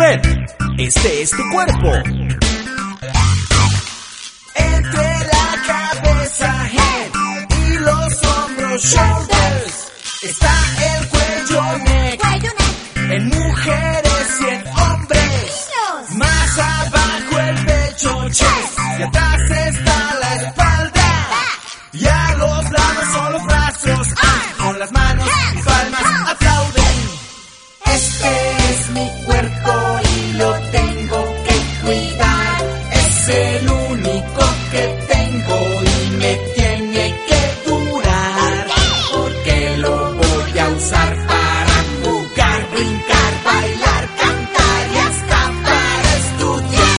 red, este es tu cuerpo. Entre la cabeza, head, y los hombros, shoulders, está el cuello, neck, en mujeres y en hombres. Más abajo el pecho, chest, y atrás está la espalda. Y a los lados son los brazos, con las manos y palmas